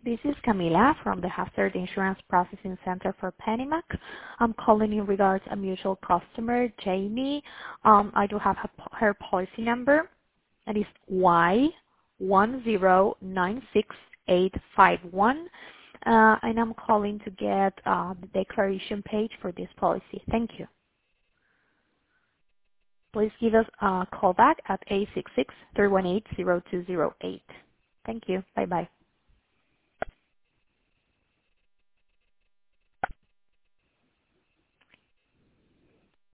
This is Camila from the Hazard Insurance Processing Center for PennyMac. I'm calling in regards a mutual customer, Jamie. I do have her policy number. That is Y1096851. And I'm calling to get the declaration page for this policy. Thank you. Please give us a call back at 866-318-0208. Thank you. Bye-bye.